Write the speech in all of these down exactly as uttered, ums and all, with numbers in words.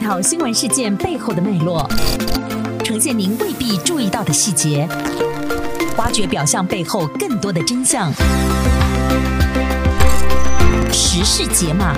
条新闻事件背后的脉络，呈现您未必注意到的细节，挖掘表象背后更多的真相。时事解码。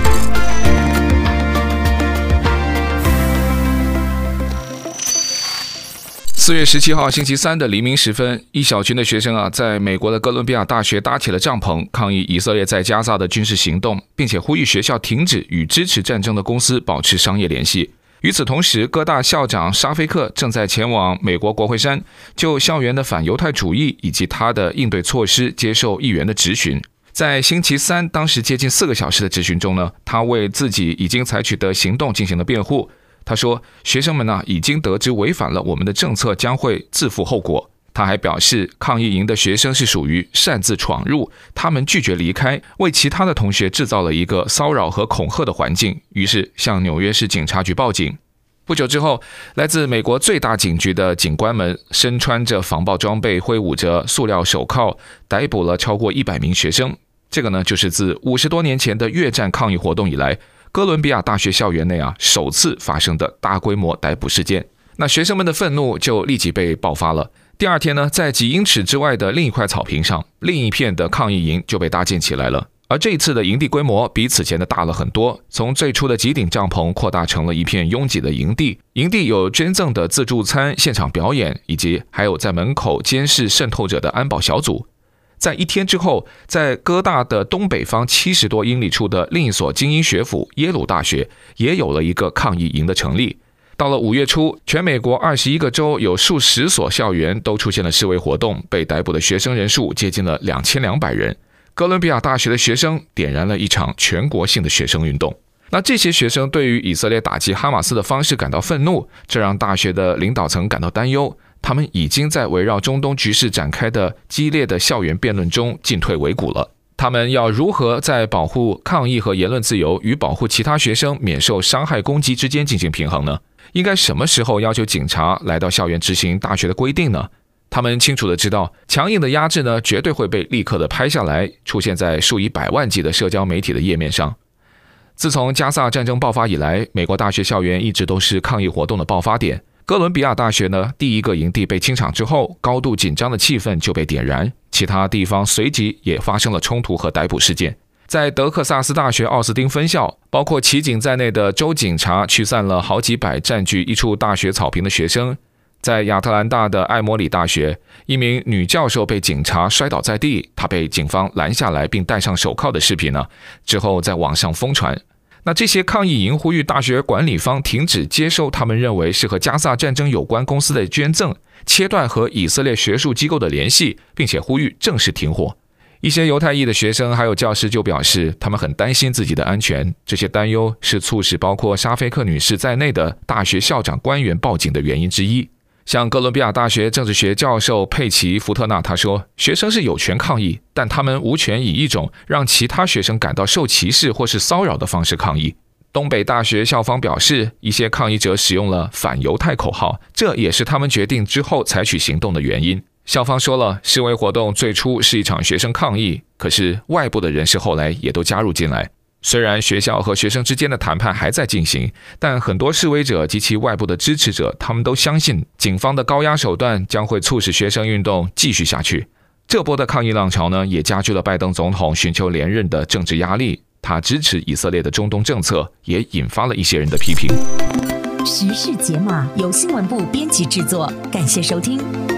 四月十七号星期三的黎明时分，一小群的学生啊，在美国的哥伦比亚大学搭起了帐篷，抗议以色列在加萨的军事行动，并且呼吁学校停止与支持战争的公司保持商业联系。与此同时，哥大校长沙菲克正在前往美国国会山，就校园的反犹太主义以及他的应对措施接受议员的质询。在星期三当时接近四个小时的质询中呢，他为自己已经采取的行动进行了辩护。他说，学生们呢已经得知违反了我们的政策将会自负后果。他还表示，抗议营的学生是属于擅自闯入，他们拒绝离开，为其他的同学制造了一个骚扰和恐吓的环境，于是向纽约市警察局报警。不久之后，来自美国最大警局的警官们身穿着防暴装备，挥舞着塑料手铐，逮捕了超过一百名学生。这个呢，就是自五十多年前的越战抗议活动以来，哥伦比亚大学校园内啊首次发生的大规模逮捕事件。那学生们的愤怒就立即被爆发了。第二天呢，在几英尺之外的另一块草坪上，另一片的抗议营就被搭建起来了。而这一次的营地规模比此前的大了很多，从最初的几顶帐篷扩大成了一片拥挤的营地。营地有捐赠的自助餐、现场表演，以及还有在门口监视渗透者的安保小组。在一天之后，在哥大的东北方七十多英里处的另一所精英学府耶鲁大学，也有了一个抗议营的成立。到了五月初，全美国二十一个州有数十所校园都出现了示威活动，被逮捕的学生人数接近了两千两百人。哥伦比亚大学的学生点燃了一场全国性的学生运动。那这些学生对于以色列打击哈马斯的方式感到愤怒，这让大学的领导层感到担忧。他们已经在围绕中东局势展开的激烈的校园辩论中进退维谷了。他们要如何在保护抗议和言论自由与保护其他学生免受伤害攻击之间进行平衡呢？应该什么时候要求警察来到校园执行大学的规定呢？他们清楚地知道，强硬的压制呢，绝对会被立刻的拍下来，出现在数以百万计的社交媒体的页面上。自从加萨战争爆发以来，美国大学校园一直都是抗议活动的爆发点。哥伦比亚大学呢，第一个营地被清场之后，高度紧张的气氛就被点燃，其他地方随即也发生了冲突和逮捕事件。在德克萨斯大学奥斯汀分校，包括骑警在内的州警察驱散了好几百占据一处大学草坪的学生。在亚特兰大的艾默里大学，一名女教授被警察摔倒在地，她被警方拦下来并戴上手铐的视频呢，之后在网上疯传。那这些抗议营呼吁大学管理方停止接受他们认为是和加萨战争有关公司的捐赠，切断和以色列学术机构的联系，并且呼吁正式停火。一些犹太裔的学生还有教师就表示，他们很担心自己的安全，这些担忧是促使包括沙菲克女士在内的大学校长官员报警的原因之一。像哥伦比亚大学政治学教授佩奇·福特纳他说，学生是有权抗议，但他们无权以一种让其他学生感到受歧视或是骚扰的方式抗议。东北大学校方表示，一些抗议者使用了反犹太口号，这也是他们决定之后采取行动的原因。校方说了，示威活动最初是一场学生抗议，可是外部的人士后来也都加入进来。虽然学校和学生之间的谈判还在进行，但很多示威者及其外部的支持者，他们都相信警方的高压手段将会促使学生运动继续下去。这波的抗议浪潮呢，也加剧了拜登总统寻求连任的政治压力。他支持以色列的中东政策，也引发了一些人的批评。 时事解码由新闻部编辑制作，感谢收听。